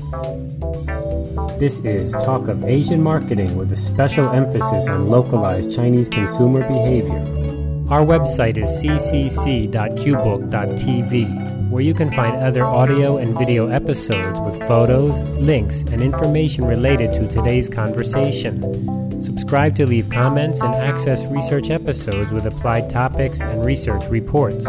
This is Talk of Asian Marketing with a special emphasis on localized Chinese consumer behavior. Our website is ccc.qbook.tv, where you can find other audio and video episodes with photos, links, and information related to today's conversation. Subscribe to leave comments and access research episodes with applied topics and research reports.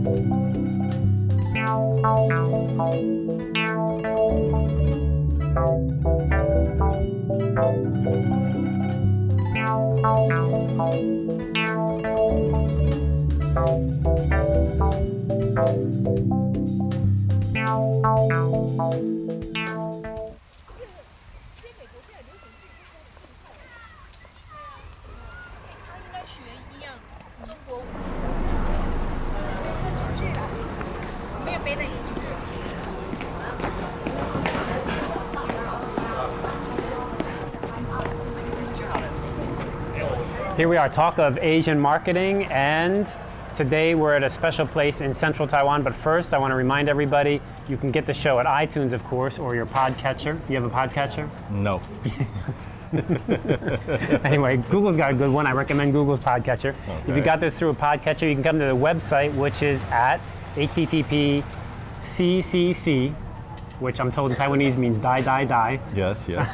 Here we are, Talk of Asian Marketing, and today we're at a special place in central Taiwan. But first, I want to remind everybody, you can get the show at iTunes, of course, or your podcatcher. Do you have a podcatcher? No. Anyway, Google's got a good one. I recommend Google's podcatcher. Okay. If you got this through a podcatcher, you can come to the website, which is at http://ccc, which I'm told in Taiwanese means die, die, die. Yes, yes.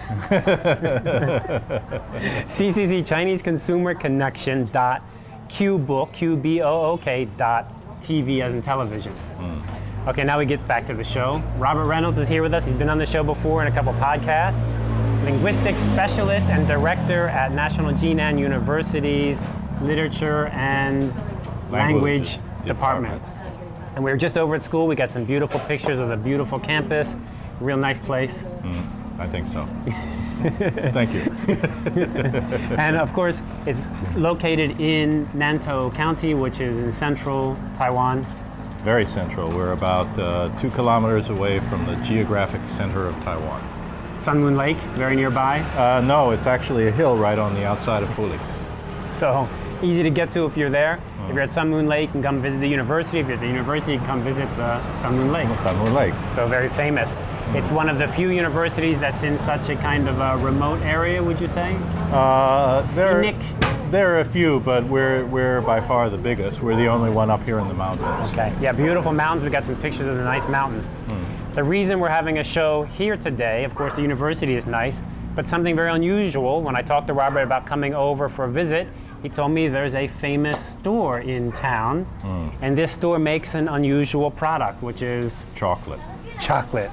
CCC, Chinese Consumer Connection .qbook, QBOOK .TV as in television. Okay, now we get back to the show. Robert Reynolds is here with us. He's been on the show before in a couple podcasts. Linguistics specialist and director at National Jinan University's Literature and Language Department. And we were just over at school. We got some beautiful pictures of the beautiful campus. Real nice place. I think so. Thank you. And of course, it's located in Nantou County, which is in central Taiwan. Very central. We're about 2 kilometers away from the geographic center of Taiwan. Sun Moon Lake, very nearby. No, it's actually a hill right on the outside of Puli. So easy to get to if you're there. If you're at Sun Moon Lake, you can come visit the university. If you're at the university, you can come visit the Sun Moon Lake. Sun Moon Lake. So very famous. It's one of the few universities that's in such a kind of a remote area, would you say? There are a few, but we're by far the biggest. We're the only one up here in the mountains. Okay. Yeah, beautiful mountains. We got some pictures of the nice mountains. The reason we're having a show here today, of course, the university is nice, but something very unusual. When I talked to Robert about coming over for a visit, he told me there's a famous store in town, and this store makes an unusual product, which is Chocolate. Chocolate.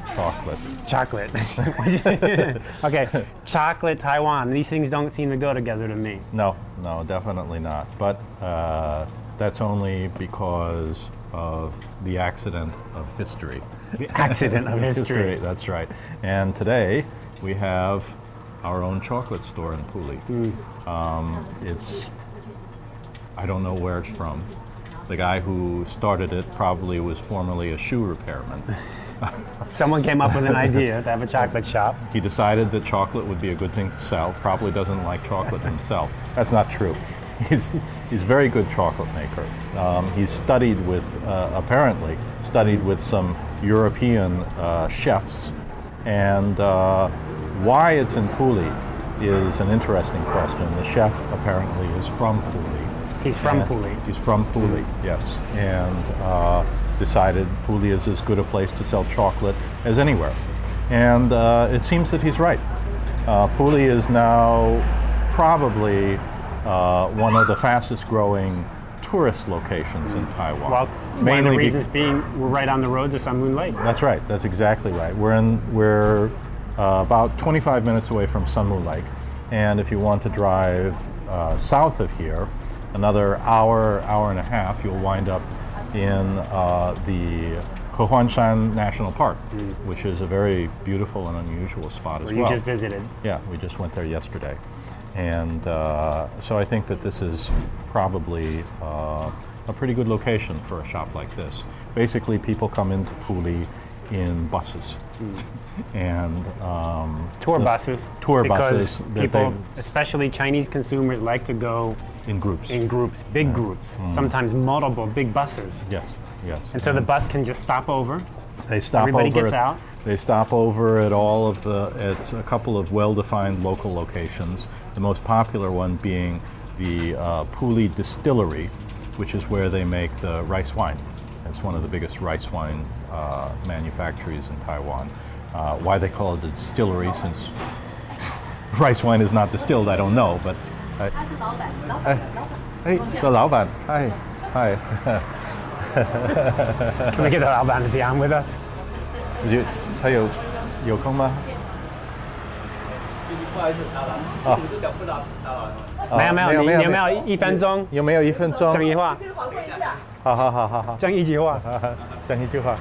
Okay, chocolate Taiwan. These things don't seem to go together to me. No, definitely not. But that's only because of the accident of history. The accident of history. That's right. And today we have our own chocolate store in Puli. I don't know where it's from. The guy who started it probably was formerly a shoe repairman. Someone came up with an idea to have a chocolate shop. He decided that chocolate would be a good thing to sell. Probably doesn't like chocolate himself. That's not true. He's a very good chocolate maker. He's studied with, apparently, some European chefs. And why it's in Puli is an interesting question. The chef apparently is from Puli. He's from Puli. He's from Puli, yes. And decided Puli is as good a place to sell chocolate as anywhere. And it seems that he's right. Puli is now probably one of the fastest growing tourist locations in Taiwan. Well, one of the reasons being we're right on the road to Sun Moon Lake. That's right. That's exactly right. We're about 25 minutes away from Sun Moon Lake. And if you want to drive south of here, another hour and a half, you'll wind up in the Hehuanshan National Park, which is a very beautiful and unusual spot as well. You just visited. Yeah, we just went there yesterday. And so I think that this is probably a pretty good location for a shop like this. Basically, people come into Puli in buses. And tour buses. Because people, especially Chinese consumers, like to go in groups. Big groups. Sometimes multiple big buses. Yes. And so the bus can just stop over. They stop Everybody over. gets out. They stop over at all of it's a couple of well-defined local locations. The most popular one being the Puli Distillery, which is where they make the rice wine. It's one of the biggest rice wine manufacturers in Taiwan. Why they call it a distillery, since rice wine is not distilled, I don't know. But 的老板 hi. Can we get the 老板 to be on with us? 他有空吗？ 不好意思，打扰。我是想不打扰。 没有，你有没有1分钟？ 有没有1分钟？ 讲一话。 好。 讲一句话。 讲一句话。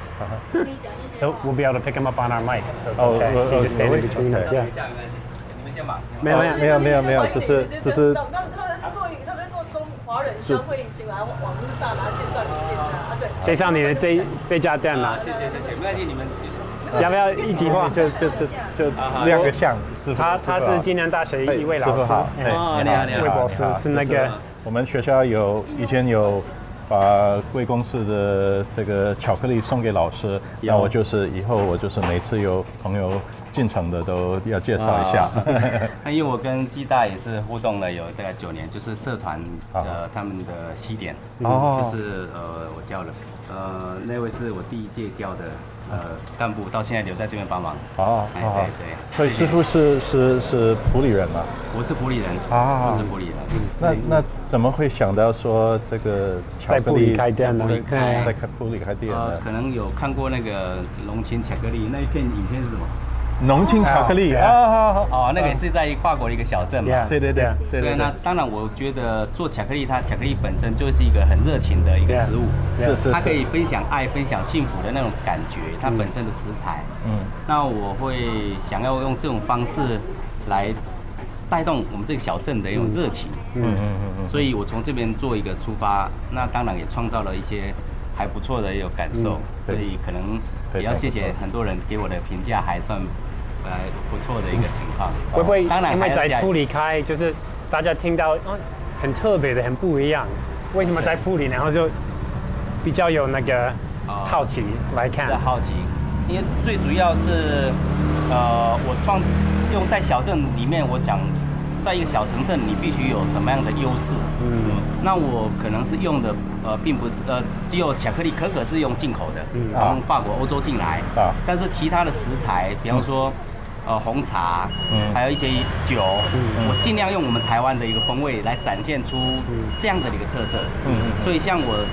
So we'll be able to pick him up on our mics. So it's Oh, okay. oh, He just stand in between us. Yeah. 你们先忙。 没有，就是他们在做中华人消费行来网络上，然后介绍你们店啊，对。 介绍你的这家店嘛。 谢谢，没关系，你们继续。 要不要一句话？ 就亮个相。 他是暨南大学一位老师。 师傅好。 你好。 魏博士是那个。 我们学校以前有把贵公司的这个巧克力送给老师，那我就是以后每次有朋友进城的都要介绍一下。 那因为我跟暨大也是互动了有大概9年，就是社团他们的西点，就是我教了，那位是我第1届教的干部，到现在留在这边帮忙。对。 所以师傅是埔里人嘛？ 我是埔里人我是埔里那人。 怎么会想到说这个巧克力开店呢？ 在埔里开店呢？ 可能有看过那个龙琴巧克力那一片影片是什么？ 浓情巧克力那个也是在法国的一个小镇嘛。 对。 那当然，我觉得做巧克力，它巧克力本身就是一个很热情的一个食物， 是它可以分享爱、分享幸福的那种感觉，它本身的食材。那我会想要用这种方式来带动我们这个小镇的一种热情。所以我从这边做一个出发，那当然也创造了一些还不错的一种感受，所以可能也要谢谢很多人给我的评价还算不错的一个情况。 会不会当然因为在埔里开，就是大家听到很特别的、很不一样，为什么在埔里，然后就比较有那个好奇来看？ 好奇，因为最主要是我用在小镇里面，我想在一个小城镇，你必须有什么样的优势？那我可能是用的并不是只有巧克力可可是用进口的，从法国、欧洲进来。但是其他的食材，比方说红茶，还有一些酒，我尽量用我们台湾的一个风味来展现出这样的一个特色。所以像我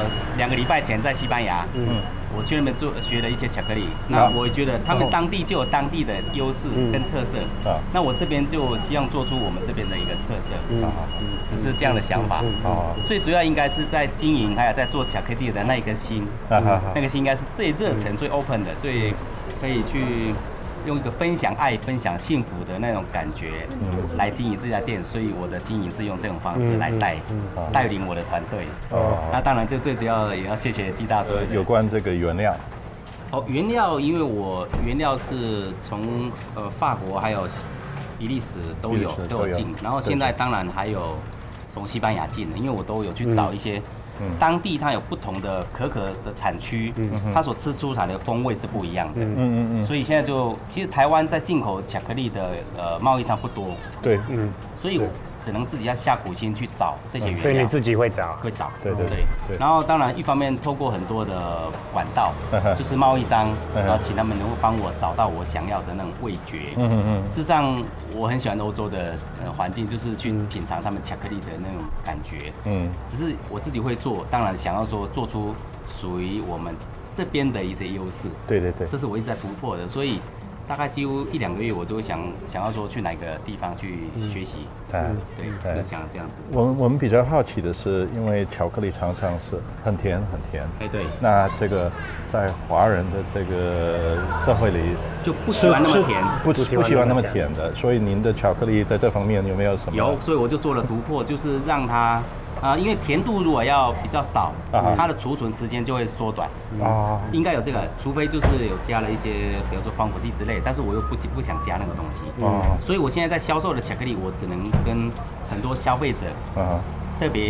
2个礼拜前在西班牙，我去那边学了一些巧克力，那我觉得他们当地就有当地的优势跟特色，那我这边就希望做出我们这边的一个特色，只是这样的想法。最主要应该是在经营还有在做巧克力的那一颗心，那个心应该是最热忱、最 open 的，最可以去用一个分享爱、分享幸福的那种感觉来经营这家店，所以我的经营是用这种方式来带领我的团队。那当然，这最主要也要谢谢暨大所有关这个原料。 原料，因为我原料是从法国还有比利时都有进，然后现在当然还有从西班牙进的，因为我都有去找一些。当地它有不同的可可的产区，它所吃出来的风味是不一样的。所以现在其实台湾在进口巧克力的贸易上不多。 对， 所以我只能自己要下苦心去找这些原料。 所以你自己会找？ 会找。 对。 然后当然一方面透过很多的管道，就是贸易商，然后请他们能够帮我找到我想要的那种味觉。事实上我很喜欢欧洲的环境，就是去品尝他们巧克力的那种感觉。只是我自己会做，当然想要说做出属于我们这边的一些优势。 对， 这是我一直在突破的，所以大概几乎1-2个月，我就会想要说去哪个地方去学习。对，就想这样子。 我们比较好奇的是，因为巧克力常常是很甜。 对。 那这个在华人的这个社会里就不喜欢那么甜， 不喜欢那么甜的，所以您的巧克力在这方面有没有什么？ 有，所以我就做了突破，就是让它。因为甜度如果要比较少，它的储存时间就会缩短。应该有这个，除非就是有加了一些，比如说防腐剂之类，但是我又不想加那个东西。所以我现在在销售的巧克力，我只能跟很多消费者特别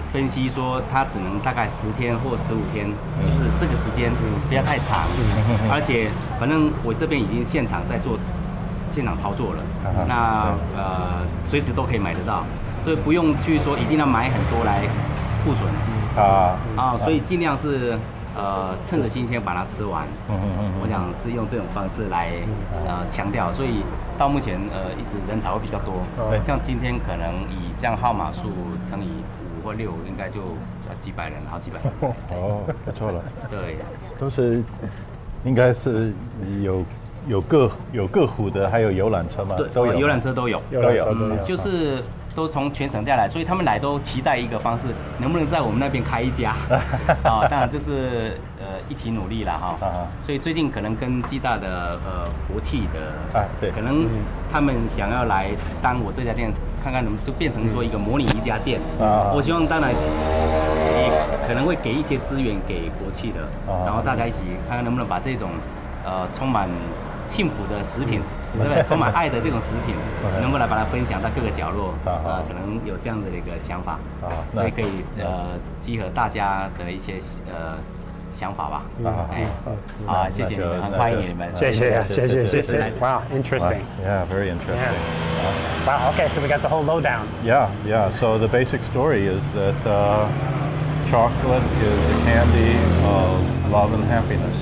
分析说它只能大概10天或15天，就是这个时间不要太长，而且反正我这边已经现场操作了，那随时都可以买得到，所以不用去说一定要买很多来库存所以尽量是趁着新鲜把它吃完。我想是用这种方式来强调，所以到目前一直人潮会比较多，像今天可能以这样号码数乘以5或6，应该就几百人，好几百人。 哦，不错了。 对， 都是应该是有各湖的，还有游览车吗？ 对， 都有。 游览车都有，就是都从全省下来，所以他们来都期待一个方式，能不能在我们那边开一家当然这是一起努力了哈。所以最近可能跟暨大的国企的对， 可能他们想要来当我这家店，看看能不能就变成说一个模拟一家店。我希望当然也可能会给一些资源给国企的，然后大家一起看看能不能把这种充满幸福的食品，对不对？充满爱的这种食品，能够来把它分享到各个角落，可能有这样子的一个想法，所以可以集合大家的一些想法吧。谢谢你们，很欢迎你们。 谢谢。Wow, interesting. Yeah, very interesting. Wow. Okay, so we got the whole lowdown. Yeah. So the basic story is that chocolate is a candy of love and happiness.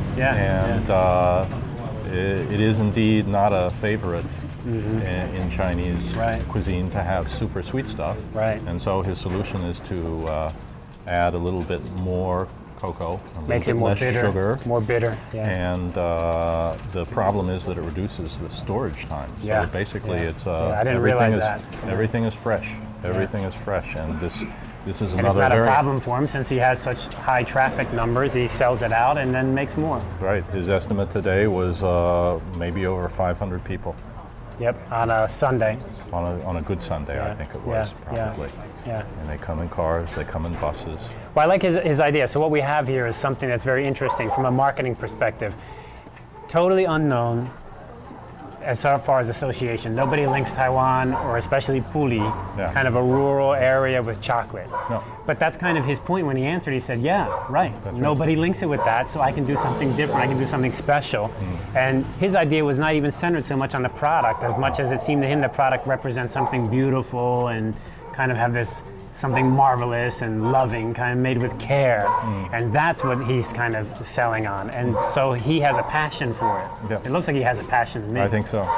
And it is indeed not a favorite in Chinese cuisine to have super sweet stuff. And so his solution is to add a little bit more cocoa, makes it more less bitter, sugar, more bitter. And the problem is that it reduces the storage time. So basically, it's I didn't realize that. Everything is fresh. Everything is fresh, and this is and another. It's not a problem for him since he has such high traffic numbers. He sells it out and then makes more. Right. His estimate today was maybe over 500 people. Yep, on a Sunday. On a good Sunday, I think it was probably. And they come in cars, they come in buses. Well, I like his idea. So what we have here is something that's very interesting from a marketing perspective. Totally unknown as far as association. Nobody links Taiwan, or especially Puli, kind of a rural area, with chocolate. No. But that's kind of his point when he answered. He said, nobody links it with that, so I can do something different. I can do something special. And his idea was not even centered so much on the product as much as it seemed to him the product represents something beautiful and kind of have this something marvelous and loving, kind of made with care. And that's what he's kind of selling on. And so he has a passion for it. It looks like he has a passion to me. I think so.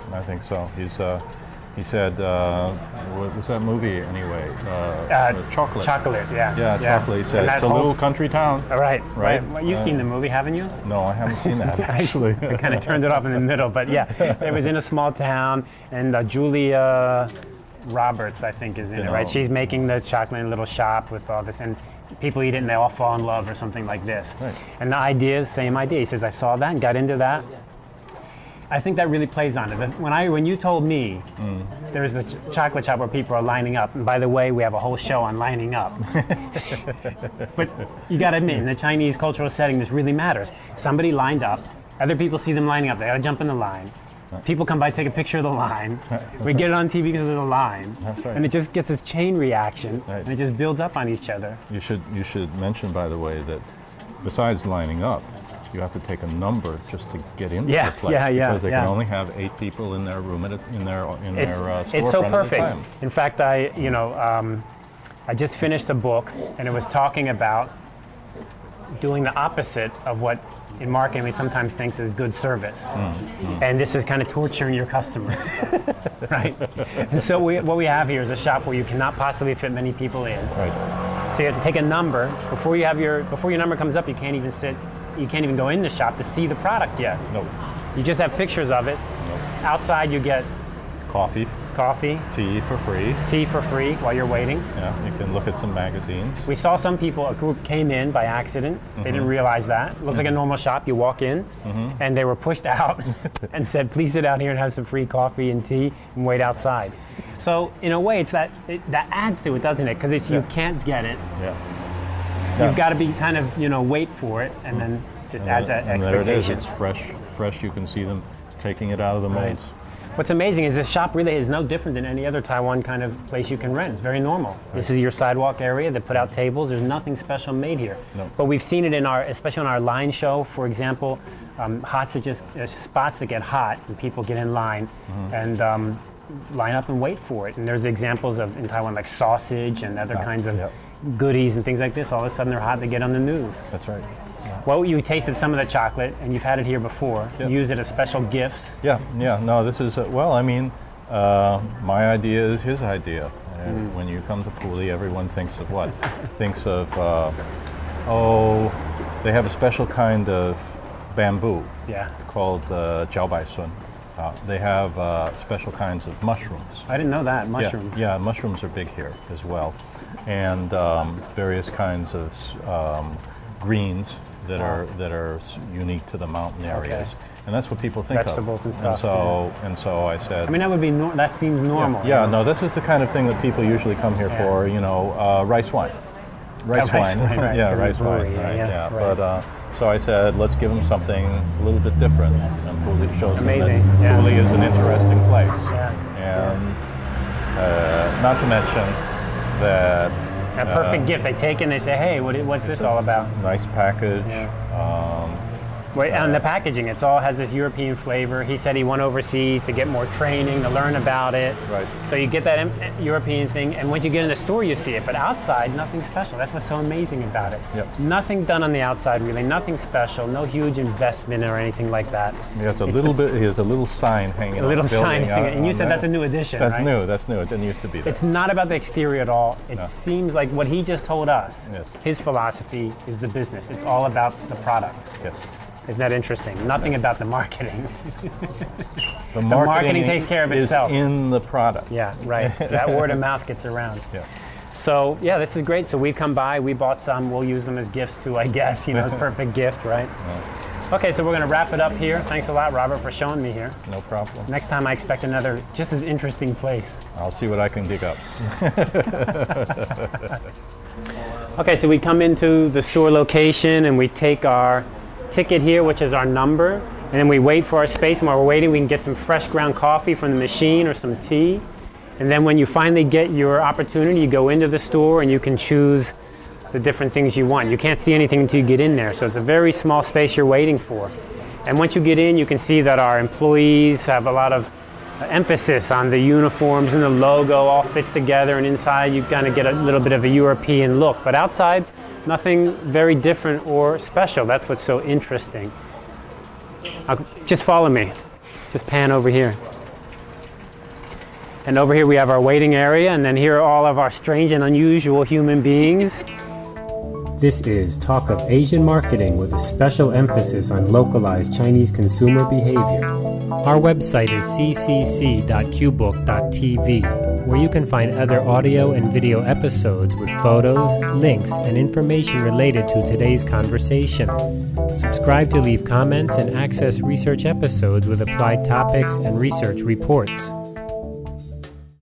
He said, what was that movie anyway? Chocolate. Chocolate, Yeah, Chocolate. He said, it's a little country town. Right. Well, you've seen the movie, haven't you? No, I haven't seen that, actually. I kind of turned it off in the middle, but it was in a small town, and Julia Roberts, I think, is in it, right? She's making the chocolate in a little shop with all this, and people eat it and they all fall in love or something like this. And the idea is same idea. He says, I saw that and got into that. I think that really plays on it. When you told me there's a chocolate shop where people are lining up, and by the way, we have a whole show on lining up. But you got to admit, in the Chinese cultural setting, this really matters. Somebody lined up, other people see them lining up, they got to jump in the line. People come by, take a picture of the line. We get it on TV because of the line. And it just gets this chain reaction, and it just builds up on each other. You should mention, by the way, that besides lining up, you have to take a number just to get into the place. Because they can only have 8 people in their room in their storefront. It's so perfect. In fact, I just finished a book, and it was talking about doing the opposite of what in marketing we sometimes think is good service. And this is kind of torturing your customers, right? And so what we have here is a shop where you cannot possibly fit many people in. So you have to take a number. Before your number comes up, you can't even sit. You can't even go in the shop to see the product yet. You just have pictures of it. Outside you get coffee, tea for free while you're waiting. You can look at some magazines. We saw some people, a group came in by accident. They didn't realize that. It looks like a normal shop. You walk in, and they were pushed out and said, please sit out here and have some free coffee and tea and wait outside. So in a way, it's that adds to it, doesn't it? Because you can't get it. You've got to be kind of, wait for it, and then just adds that expectation. There it is. It's fresh. You can see them taking it out of the molds. What's amazing is this shop really is no different than any other Taiwan kind of place you can rent. It's very normal. Right. This is your sidewalk area. They put out tables. There's nothing special made here. No. But we've seen it especially on our line show, for example, spots that get hot and people get in line and line up and wait for it. And there's examples of in Taiwan like sausage and other kinds of goodies and things like this. All of a sudden they're hot, they get on the news. That's right. Yeah. Well, you tasted some of the chocolate, and you've had it here before. Yep. You use it as special gifts. Yeah. No, this is, my idea is his idea. And when you come to Puli, everyone thinks of what? Thinks of, they have a special kind of bamboo called jiao bai sun. They have special kinds of mushrooms. I didn't know that, mushrooms. Yeah, mushrooms are big here as well. And various kinds of greens that are unique to the mountain areas, and that's what people think vegetables of. and stuff. And so I said, I mean, that would be that seems normal. Yeah, no, this is the kind of thing that people usually come here for. Rice wine, rice wine. Right. Yeah, rice wine. Right. But so I said, let's give them something a little bit different, and Puli shows them that Puli is an interesting place, and not to mention that. A perfect gift. They take it and they say, hey, what's this all about? Nice package. And the packaging, it all has this European flavor. He said he went overseas to get more training, to learn about it. Right. So you get that European thing, and once you get in the store, you see it. But outside, nothing special. That's what's so amazing about it. Yep. Nothing done on the outside, really. Nothing special. No huge investment or anything like that. He has a little sign hanging. A little sign hanging. And you said that's a new addition, That's right? new. That's new. It didn't used to be there. It's not about the exterior at all. It seems like what he just told us, Yes. his philosophy is the business. It's all about the product. Yes. Isn't that interesting? Nothing about the marketing. The marketing takes care of itself. Is in the product. Yeah, right. That word of mouth gets around. Yeah. So, this is great. So we come by, we bought some, we'll use them as gifts too, I guess. Perfect gift, right? Yeah. Okay, so we're going to wrap it up here. Thanks a lot, Robert, for showing me here. No problem. Next time I expect another just as interesting place. I'll see what I can dig up. Okay, so we come into the store location and we take our ticket here, which is our number, and then we wait for our space, and while we're waiting we can get some fresh ground coffee from the machine or some tea, and then when you finally get your opportunity, you go into the store and you can choose the different things you want. You can't see anything until you get in there, so it's a very small space you're waiting for. And once you get in, you can see that our employees have a lot of emphasis on the uniforms, and the logo all fits together, and inside you kind of get a little bit of a European look, but outside nothing very different or special. That's what's so interesting. Just follow me. Just pan over here. And over here we have our waiting area, and then here are all of our strange and unusual human beings. This is Talk of Asian Marketing with a special emphasis on localized Chinese consumer behavior. Our website is ccc.qbook.tv, where you can find other audio and video episodes with photos, links, and information related to today's conversation. Subscribe to leave comments and access research episodes with applied topics and research reports.